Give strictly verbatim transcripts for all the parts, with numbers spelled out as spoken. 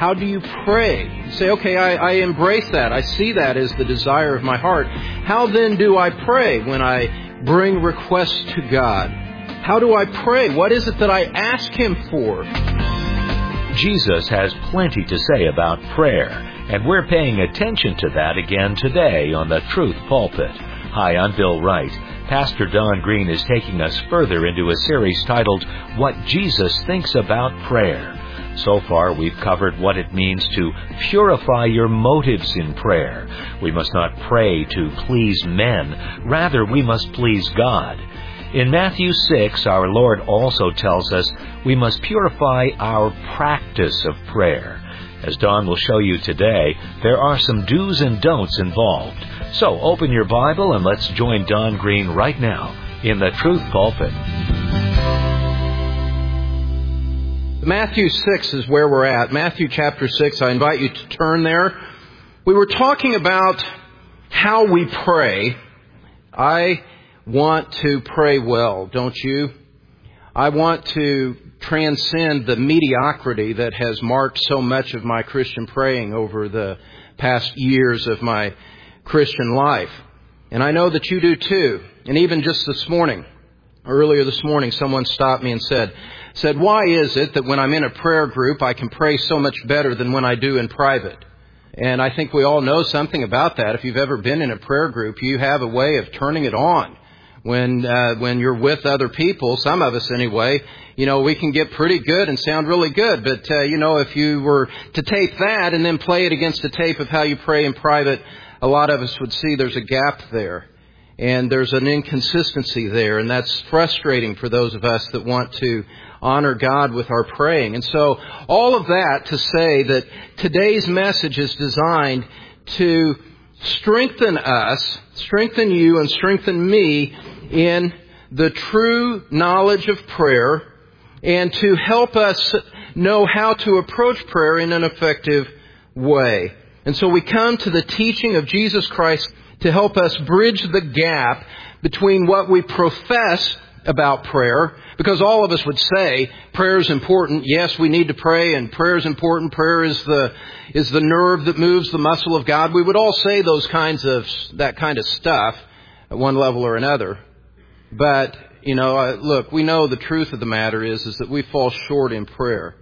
How do you pray? You say, okay, I, I embrace that. I see that as the desire of my heart. How then do I pray when I bring requests to God? How do I pray? What is it that I ask Him for? Jesus has plenty to say about prayer, and we're paying attention to that again today on the Truth Pulpit. Hi, I'm Bill Wright. Pastor Don Green is taking us further into a series titled, What Jesus Thinks About Prayer. So far, we've covered what it means to purify your motives in prayer. We must not pray to please men. Rather, we must please God. In Matthew six, our Lord also tells us we must purify our practice of prayer. As Don will show you today, there are some do's and don'ts involved. So open your Bible and let's join Don Green right now in the Truth Pulpit. Matthew six is where we're at. Matthew chapter six, I invite you to turn there. We were talking about how we pray. I want to pray well, don't you? I want to transcend the mediocrity that has marked so much of my Christian praying over the past years of my Christian life. And I know that you do too. And even just this morning, earlier this morning, someone stopped me and said, said, why is it that when I'm in a prayer group, I can pray so much better than when I do in private? And I think we all know something about that. If you've ever been in a prayer group, you have a way of turning it on. When uh, when you're with other people, some of us anyway, you know, we can get pretty good and sound really good. But, uh, you know, if you were to tape that and then play it against a tape of how you pray in private, a lot of us would see there's a gap there. And there's an inconsistency there. And that's frustrating for those of us that want to honor God with our praying. And so all of that to say that today's message is designed to strengthen us, strengthen you, and strengthen me in the true knowledge of prayer, and to help us know how to approach prayer in an effective way. And so we come to the teaching of Jesus Christ to help us bridge the gap between what we profess about prayer, because all of us would say prayer is important. Yes, we need to pray, and prayer is important. Prayer is the is the nerve that moves the muscle of God. We would all say those kinds of that kind of stuff at one level or another. But, you know, uh, look, we know the truth of the matter is, is that we fall short in prayer.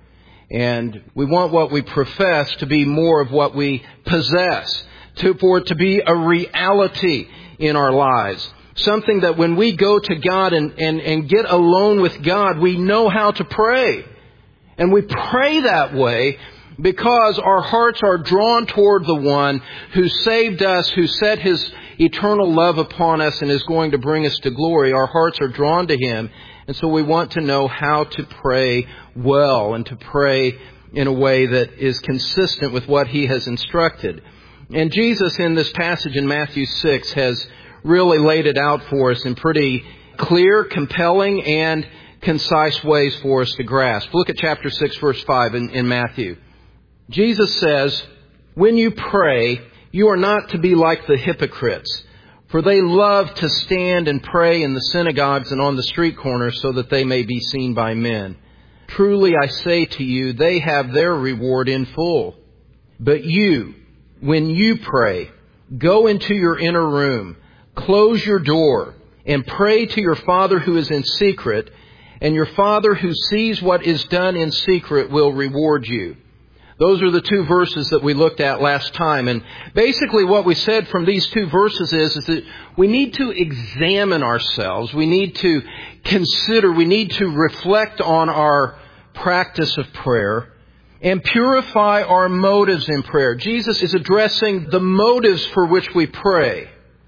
And we want what we profess to be more of what we possess, to, for it to be a reality in our lives. Something that when we go to God and, and, and get alone with God, we know how to pray. And we pray that way because our hearts are drawn toward the one who saved us, who set His eternal love upon us and is going to bring us to glory. Our hearts are drawn to Him. And so we want to know how to pray well and to pray in a way that is consistent with what He has instructed. And Jesus in this passage in Matthew six has really laid it out for us in pretty clear, compelling, and concise ways for us to grasp. Look at chapter six, verse five in, in Matthew. Jesus says, when you pray, you are not to be like the hypocrites, for they love to stand and pray in the synagogues and on the street corners so that they may be seen by men. Truly I say to you, they have their reward in full. But you, when you pray, go into your inner room, close your door, and pray to your Father who is in secret, and your Father who sees what is done in secret will reward you. Those are the two verses that we looked at last time. And basically what we said from these two verses is, is that we need to examine ourselves. We need to consider, we need to reflect on our practice of prayer and purify our motives in prayer. Jesus is addressing the motives for which we pray.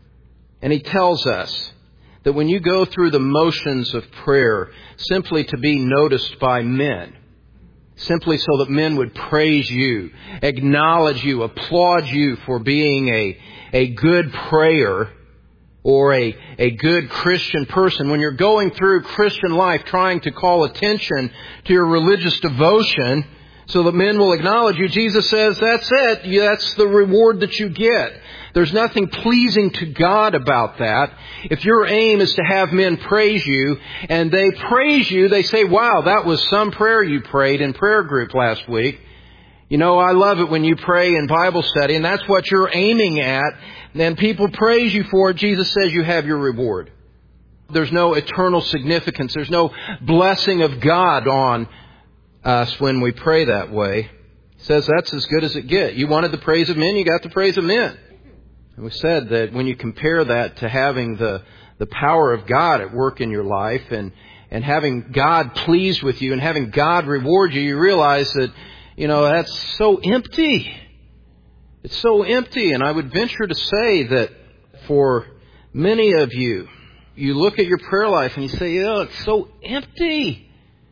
And He tells us that when you go through the motions of prayer simply to be noticed by men, simply so that men would praise you, acknowledge you, applaud you for being a, a good prayer or a, a good Christian person, when you're going through Christian life trying to call attention to your religious devotion so that men will acknowledge you, Jesus says that's it. That's the reward that you get. There's nothing pleasing to God about that. If your aim is to have men praise you, and they praise you, they say, wow, that was some prayer you prayed in prayer group last week. You know, I love it when you pray in Bible study, and that's what you're aiming at. Then people praise you for it. Jesus says you have your reward. There's no eternal significance. There's no blessing of God on us when we pray that way. He says that's as good as it gets. You wanted the praise of men, you got the praise of men. And we said that when you compare that to having the, the power of God at work in your life and, and having God pleased with you and having God reward you, you realize that, you know, that's so empty. It's so empty. And I would venture to say that for many of you, you look at your prayer life and you say, oh, it's so empty.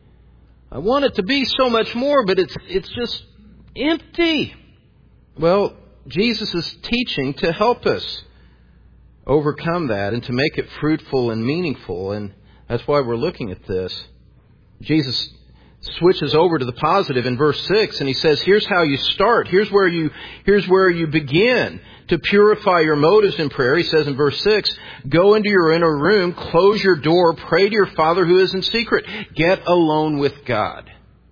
I want it to be so much more, but it's it's just empty. Well, Jesus is teaching to help us overcome that and to make it fruitful and meaningful. And that's why we're looking at this. Jesus switches over to the positive in verse six, and he says, here's how you start. Here's where you, here's where you begin to purify your motives in prayer. He says in verse six, go into your inner room, close your door, pray to your Father who is in secret. Get alone with God.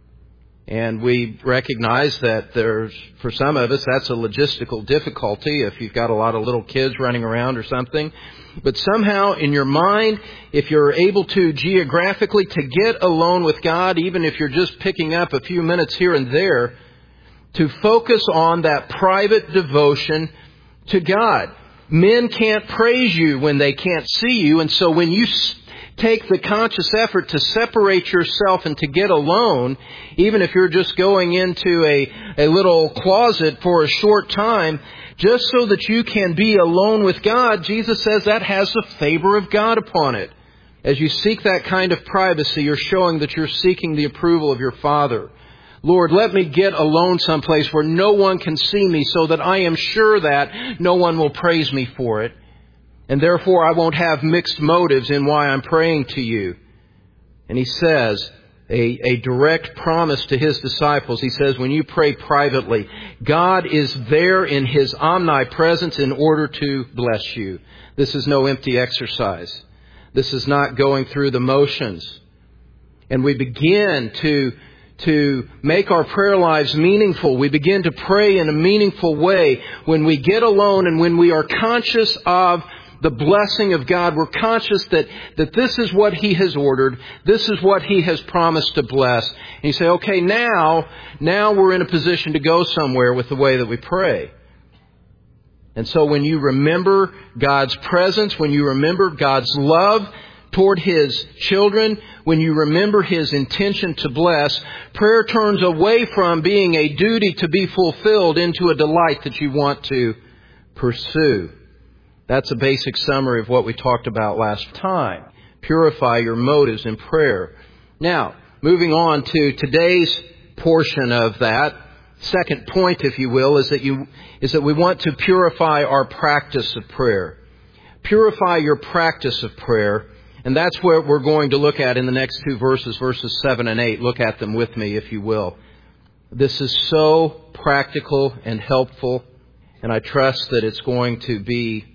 And we recognize that there's, for some of us, that's a logistical difficulty if you've got a lot of little kids running around or something. But somehow in your mind, if you're able to geographically to get alone with God, even if you're just picking up a few minutes here and there, to focus on that private devotion to God. Men can't praise you when they can't see you, and so when you take the conscious effort to separate yourself and to get alone, even if you're just going into a, a little closet for a short time, just so that you can be alone with God, Jesus says that has the favor of God upon it. As you seek that kind of privacy, you're showing that you're seeking the approval of your Father. Lord, let me get alone someplace where no one can see me so that I am sure that no one will praise me for it. And therefore I won't have mixed motives in why I'm praying to you. And he says, a, a direct promise to his disciples. He says, when you pray privately, God is there in his omnipresence in order to bless you. This is no empty exercise. This is not going through the motions. And we begin to, to make our prayer lives meaningful. We begin to pray in a meaningful way when we get alone and when we are conscious of the blessing of God. We're conscious that, that this is what he has ordered. This is what he has promised to bless. And you say, okay, now, now we're in a position to go somewhere with the way that we pray. And so when you remember God's presence, when you remember God's love toward his children, when you remember his intention to bless, prayer turns away from being a duty to be fulfilled into a delight that you want to pursue. That's a basic summary of what we talked about last time. Purify your motives in prayer. Now, moving on to today's portion of that, second point, if you will, is that you is that we want to purify our practice of prayer. Purify your practice of prayer, and that's what we're going to look at in the next two verses, verses seven and eight. Look at them with me, if you will. This is so practical and helpful, and I trust that it's going to be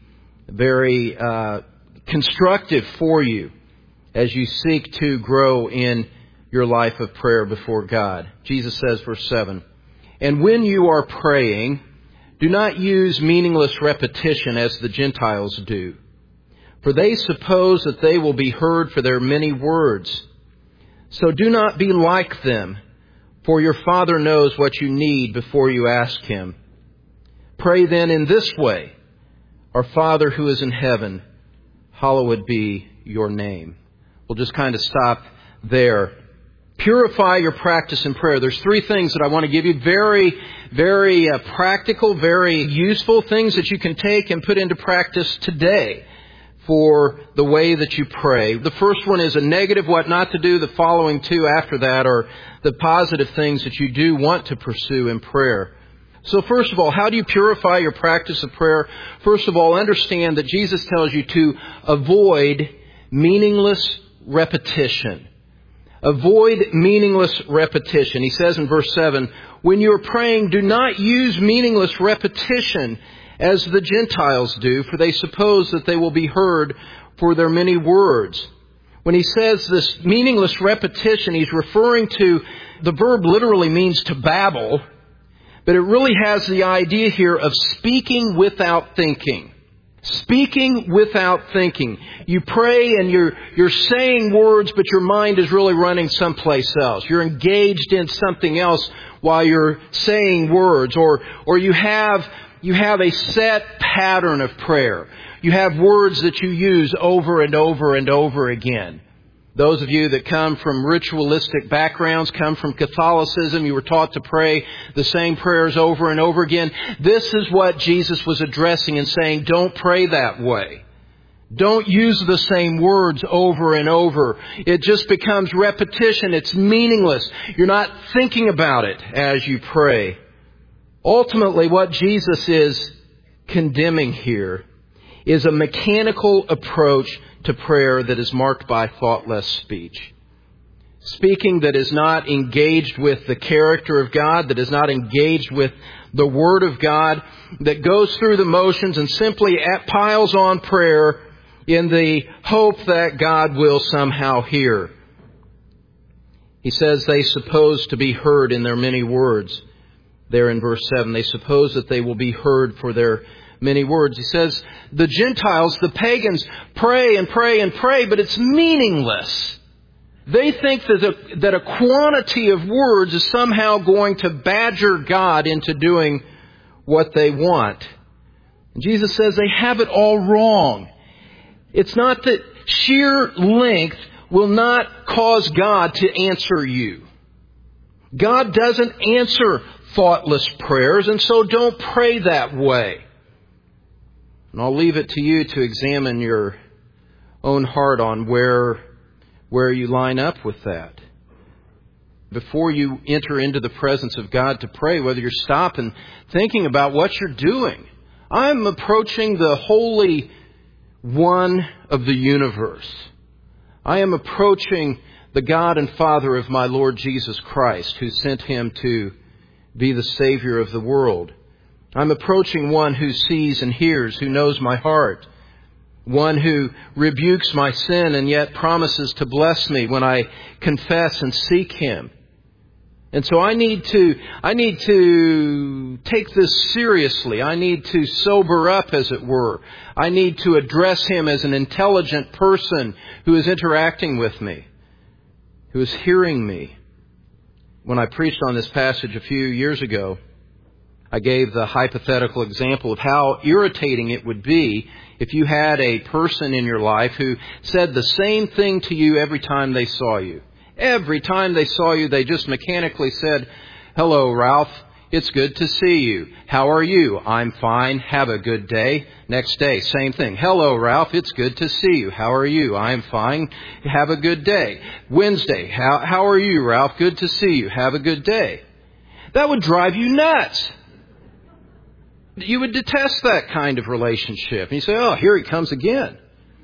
very uh, constructive for you as you seek to grow in your life of prayer before God. Jesus says, verse seven, and when you are praying, do not use meaningless repetition as the Gentiles do, for they suppose that they will be heard for their many words. So do not be like them, for your Father knows what you need before you ask him. Pray then in this way, our Father who is in heaven, hallowed be your name. We'll just kind of stop there. Purify your practice in prayer. There's three things that I want to give you. Very, very uh, practical, very useful things that you can take and put into practice today for the way that you pray. The first one is a negative, what not to do. The following two after that are the positive things that you do want to pursue in prayer. So first of all, how do you purify your practice of prayer? First of all, understand that Jesus tells you to avoid meaningless repetition. Avoid meaningless repetition. He says in verse seven, when you are praying, do not use meaningless repetition as the Gentiles do, for they suppose that they will be heard for their many words. When he says this meaningless repetition, he's referring to, the verb literally means to babble. But it really has the idea here of speaking without thinking. Speaking without thinking. You pray and you're, you're saying words, but your mind is really running someplace else. You're engaged in something else while you're saying words. Or, or you have, you have a set pattern of prayer. You have words that you use over and over and over again. Those of you that come from ritualistic backgrounds, come from Catholicism, you were taught to pray the same prayers over and over again. This is what Jesus was addressing and saying, don't pray that way. Don't use the same words over and over. It just becomes repetition. It's meaningless. You're not thinking about it as you pray. Ultimately, what Jesus is condemning here is a mechanical approach to prayer that is marked by thoughtless speech. Speaking that is not engaged with the character of God, that is not engaged with the Word of God, that goes through the motions and simply piles on prayer in the hope that God will somehow hear. He says they suppose to be heard in their many words. There in verse seven, they suppose that they will be heard for their many words. He says, the Gentiles, the pagans, pray and pray and pray, but it's meaningless. They think that a, that a quantity of words is somehow going to badger God into doing what they want. And Jesus says they have it all wrong. It's not that sheer length will not cause God to answer you. God doesn't answer thoughtless prayers, and so don't pray that way. And I'll leave it to you to examine your own heart on where, where you line up with that. Before you enter into the presence of God to pray, whether you're stopping thinking about what you're doing. I'm approaching the Holy One of the universe. I am approaching the God and Father of my Lord Jesus Christ, who sent Him to be the Savior of the world. I'm approaching one who sees and hears, who knows my heart. One who rebukes my sin and yet promises to bless me when I confess and seek Him. And so I need to, I need to take this seriously. I need to sober up, as it were. I need to address Him as an intelligent person who is interacting with me, who is hearing me. When I preached on this passage a few years ago, I gave the hypothetical example of how irritating it would be if you had a person in your life who said the same thing to you every time they saw you. Every time they saw you, they just mechanically said, "Hello, Ralph. It's good to see you. How are you? I'm fine. Have a good day." Next day, same thing. "Hello, Ralph. It's good to see you. How are you? I'm fine. Have a good day." Wednesday, how, how are you, Ralph? Good to see you. Have a good day. That would drive you nuts. You would detest that kind of relationship. And you say, "Oh, here he comes again."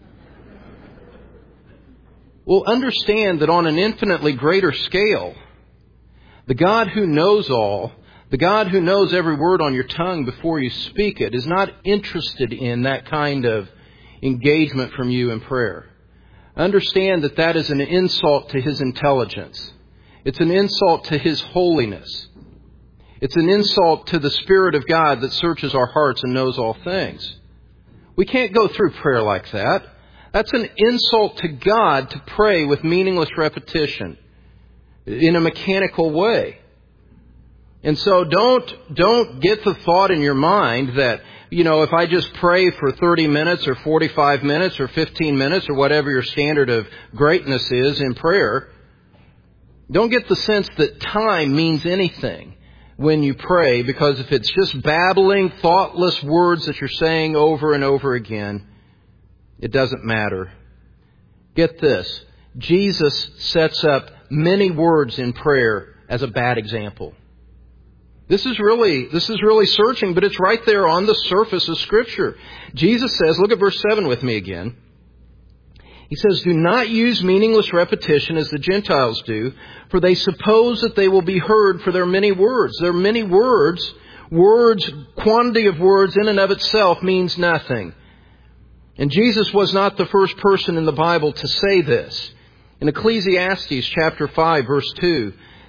Well, understand that on an infinitely greater scale, the God who knows all, the God who knows every word on your tongue before you speak it, is not interested in that kind of engagement from you in prayer. Understand that that is an insult to His intelligence. It's an insult to His holiness. It's an insult to the Spirit of God that searches our hearts and knows all things. We can't go through prayer like that. That's an insult to God to pray with meaningless repetition in a mechanical way. And so don't, don't get the thought in your mind that, you know, if I just pray for thirty minutes or forty-five minutes or fifteen minutes or whatever your standard of greatness is in prayer, don't get the sense that time means anything when you pray, because if it's just babbling, thoughtless words that you're saying over and over again, it doesn't matter. Get this. Jesus sets up many words in prayer as a bad example. This is really, this is really searching, but it's right there on the surface of Scripture. Jesus says, look at verse seven with me again. He says, "Do not use meaningless repetition as the Gentiles do, for they suppose that they will be heard for their many words." Their many words, words, quantity of words in and of itself means nothing. And Jesus was not the first person in the Bible to say this. In Ecclesiastes chapter five, verse two,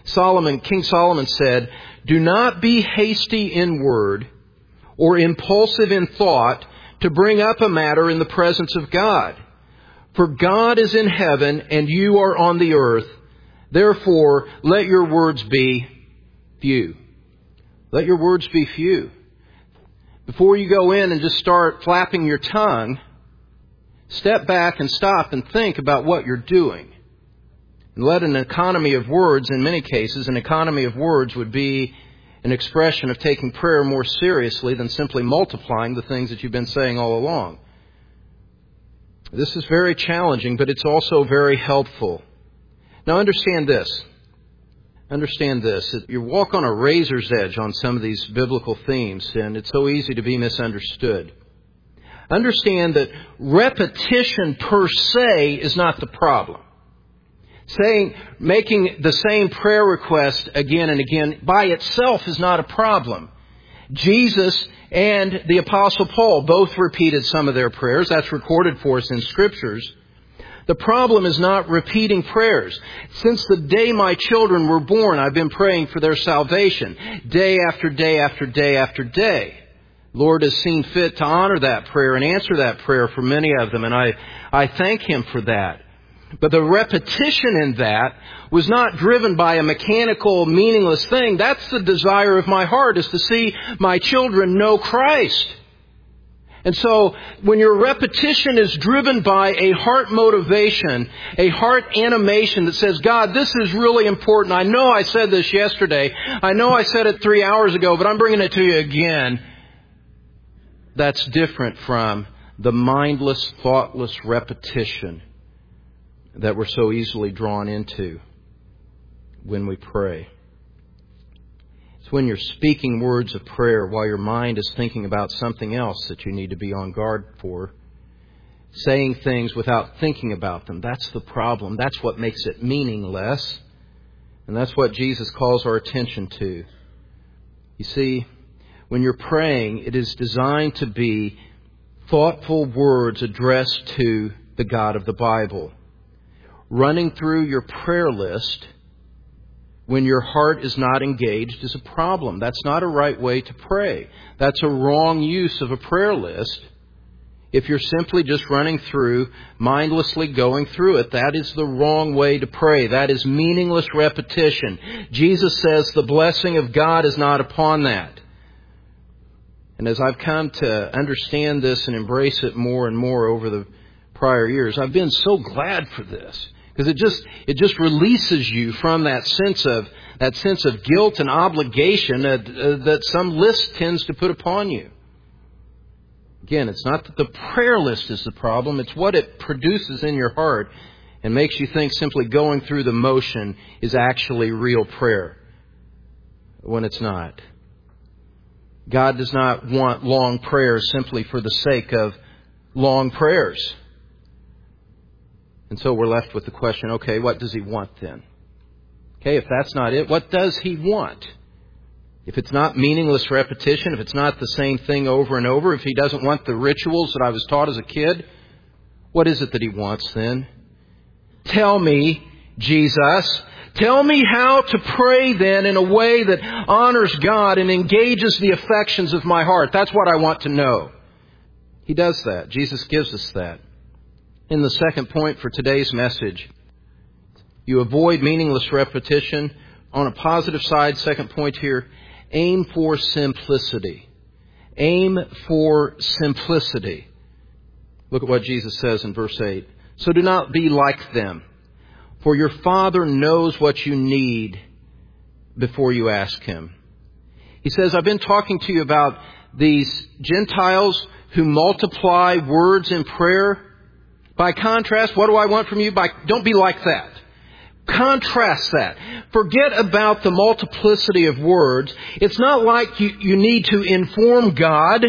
Solomon, King Solomon said, "Do not be hasty in word or impulsive in thought to bring up a matter in the presence of God. For God is in heaven and you are on the earth. Therefore, let your words be few." Let your words be few. Before you go in and just start flapping your tongue, step back and stop and think about what you're doing. And let an economy of words, in many cases, an economy of words would be an expression of taking prayer more seriously than simply multiplying the things that you've been saying all along. This is very challenging, but it's also very helpful. Now understand this. Understand this. You walk on a razor's edge on some of these biblical themes, and it's so easy to be misunderstood. Understand that repetition per se is not the problem. Saying, making the same prayer request again and again by itself is not a problem. Jesus and the Apostle Paul both repeated some of their prayers. That's recorded for us in Scriptures. The problem is not repeating prayers. Since the day my children were born, I've been praying for their salvation. Day after day after day after day. Lord has seen fit to honor that prayer and answer that prayer for many of them. And I, I thank Him for that. But the repetition in that was not driven by a mechanical, meaningless thing. That's the desire of my heart, is to see my children know Christ. And so when your repetition is driven by a heart motivation, a heart animation that says, God, this is really important. I know I said this yesterday. I know I said it three hours ago, but I'm bringing it to you again. That's different from the mindless, thoughtless repetition that we're so easily drawn into when we pray. It's when you're speaking words of prayer while your mind is thinking about something else that you need to be on guard for. Saying things without thinking about them. That's the problem. That's what makes it meaningless. And that's what Jesus calls our attention to. You see, when you're praying, it is designed to be thoughtful words addressed to the God of the Bible. Running through your prayer list when your heart is not engaged is a problem. That's not a right way to pray. That's a wrong use of a prayer list. If you're simply just running through, mindlessly going through it, that is the wrong way to pray. That is meaningless repetition. Jesus says the blessing of God is not upon that. And as I've come to understand this and embrace it more and more over the prior years, I've been so glad for this. Because it just it just releases you from that sense of that sense of guilt and obligation that, uh, that some list tends to put upon you. Again, it's not that the prayer list is the problem. It's what it produces in your heart and makes you think simply going through the motion is actually real prayer, when it's not. God does not want long prayers simply for the sake of long prayers. And so we're left with the question, okay, what does He want then? Okay, if that's not it, what does He want? If it's not meaningless repetition, if it's not the same thing over and over, if He doesn't want the rituals that I was taught as a kid, what is it that He wants then? Tell me, Jesus, tell me how to pray then in a way that honors God and engages the affections of my heart. That's what I want to know. He does that. Jesus gives us that. In the second point for today's message, you avoid meaningless repetition. On a positive side, second point here, aim for simplicity. Aim for simplicity. Look at what Jesus says in verse eight. So do not be like them, for your Father knows what you need before you ask Him. He says, I've been talking to you about these Gentiles who multiply words in prayer. By contrast, what do I want from you? By, don't be like that. Contrast that. Forget about the multiplicity of words. It's not like you, you need to inform God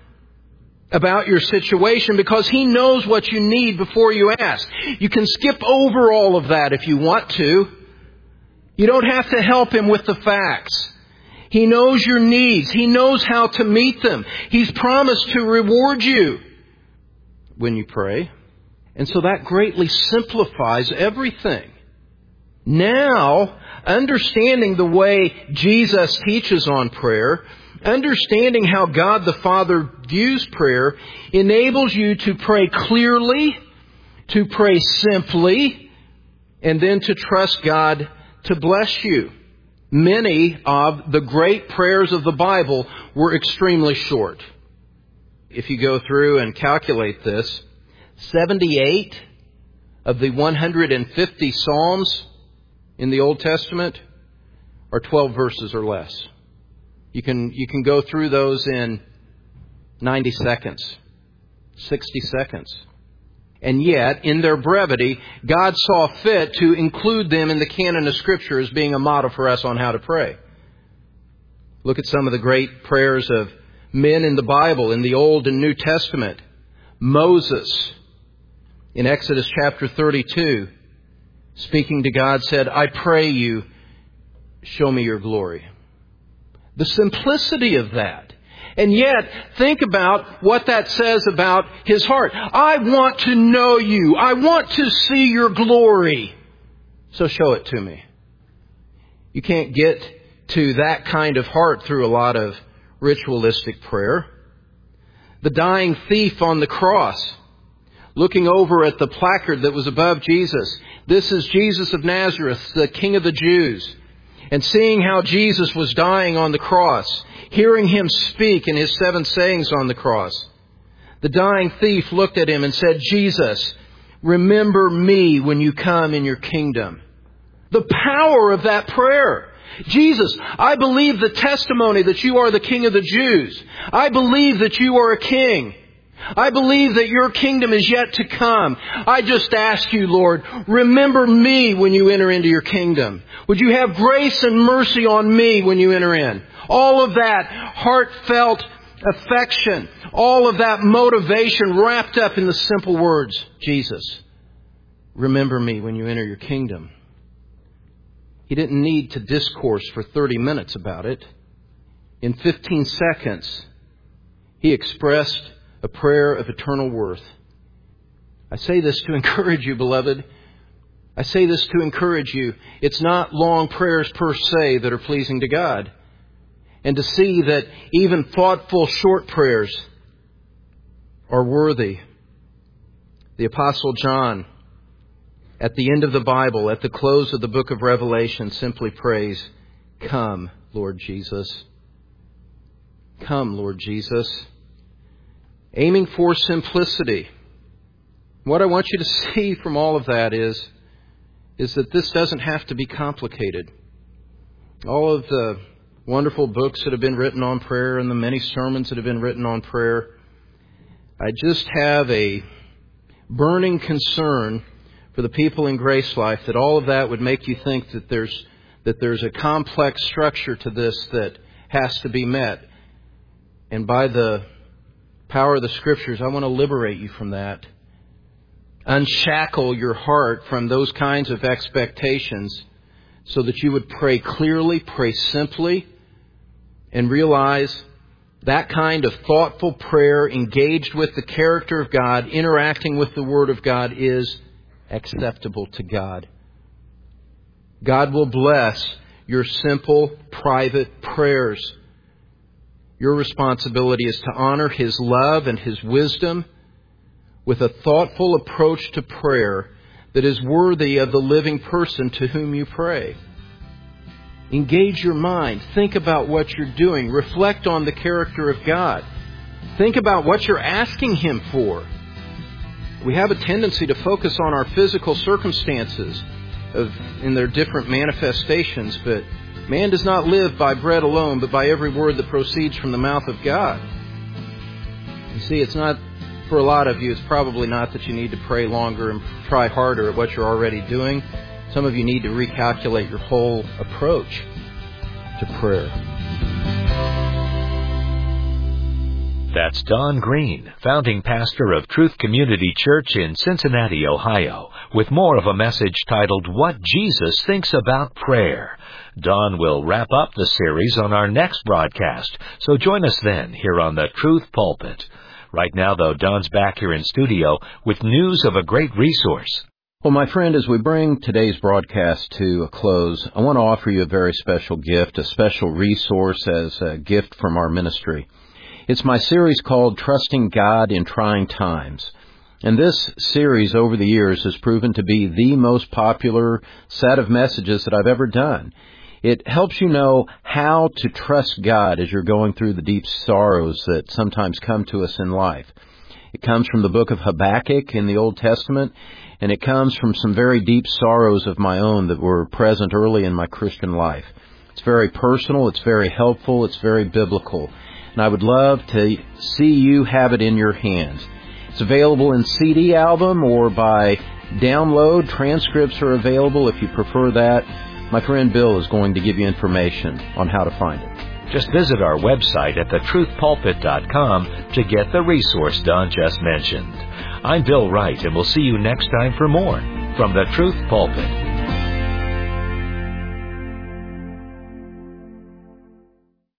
about your situation because He knows what you need before you ask. You can skip over all of that if you want to. You don't have to help Him with the facts. He knows your needs. He knows how to meet them. He's promised to reward you when you pray. And so that greatly simplifies everything. Now, understanding the way Jesus teaches on prayer, understanding how God the Father views prayer, enables you to pray clearly, to pray simply, and then to trust God to bless you. Many of the great prayers of the Bible were extremely short. If you go through and calculate this, seventy-eight of the one hundred fifty Psalms in the Old Testament are twelve verses or less. You can, you can go through those in ninety seconds, sixty seconds. And yet, in their brevity, God saw fit to include them in the canon of Scripture as being a model for us on how to pray. Look at some of the great prayers of men in the Bible, in the Old and New Testament. Moses, in Exodus chapter thirty-two, speaking to God, said, "I pray you, show me your glory." The simplicity of that. And yet, think about what that says about his heart. I want to know you. I want to see your glory. So show it to me. You can't get to that kind of heart through a lot of ritualistic prayer. The dying thief on the cross, looking over at the placard that was above Jesus. This is Jesus of Nazareth, the King of the Jews. And seeing how Jesus was dying on the cross, hearing Him speak in His seven sayings on the cross, the dying thief looked at Him and said, "Jesus, remember me when you come in your kingdom." The power of that prayer. Jesus, I believe the testimony that you are the King of the Jews. I believe that you are a king. I believe that your kingdom is yet to come. I just ask you, Lord, remember me when you enter into your kingdom. Would you have grace and mercy on me when you enter in? All of that heartfelt affection, all of that motivation wrapped up in the simple words, Jesus, remember me when you enter your kingdom. He didn't need to discourse for thirty minutes about it. In fifteen seconds, He expressed a prayer of eternal worth. I say this to encourage you, beloved. I say this to encourage you. It's not long prayers per se that are pleasing to God. And to see that even thoughtful short prayers are worthy. The Apostle John, at the end of the Bible, at the close of the book of Revelation, simply prays, "Come, Lord Jesus. Come, Lord Jesus." Aiming for simplicity. What I want you to see from all of that is, is that this doesn't have to be complicated. All of the wonderful books that have been written on prayer and the many sermons that have been written on prayer, I just have a burning concern for the people in Grace Life that all of that would make you think that there's that there's a complex structure to this that has to be met. And by the power of the Scriptures, I want to liberate you from that. Unshackle your heart from those kinds of expectations so that you would pray clearly, pray simply, and realize that kind of thoughtful prayer engaged with the character of God, interacting with the Word of God, is acceptable to God. God will bless your simple, private prayers. Your responsibility is to honor His love and His wisdom with a thoughtful approach to prayer that is worthy of the living person to whom you pray. Engage your mind. Think about what you're doing. Reflect on the character of God. Think about what you're asking Him for. We have a tendency to focus on our physical circumstances of, in their different manifestations, but man does not live by bread alone, but by every word that proceeds from the mouth of God. You see, it's not, for a lot of you, it's probably not that you need to pray longer and try harder at what you're already doing. Some of you need to recalculate your whole approach to prayer. That's Don Green, founding pastor of Truth Community Church in Cincinnati, Ohio, with more of a message titled, What Jesus Thinks About Prayer. Don will wrap up the series on our next broadcast, so join us then here on the Truth Pulpit. Right now, though, Don's back here in studio with news of a great resource. Well, my friend, as we bring today's broadcast to a close, I want to offer you a very special gift, a special resource as a gift from our ministry. It's my series called Trusting God in Trying Times. And this series over the years has proven to be the most popular set of messages that I've ever done. It helps you know how to trust God as you're going through the deep sorrows that sometimes come to us in life. It comes from the book of Habakkuk in the Old Testament, and it comes from some very deep sorrows of my own that were present early in my Christian life. It's very personal, it's very helpful, it's very biblical, and I would love to see you have it in your hands. It's available in C D album or by download. Transcripts are available if you prefer that. My friend Bill is going to give you information on how to find it. Just visit our website at the truth pulpit dot com to get the resource Don just mentioned. I'm Bill Wright, and we'll see you next time for more from the Truth Pulpit.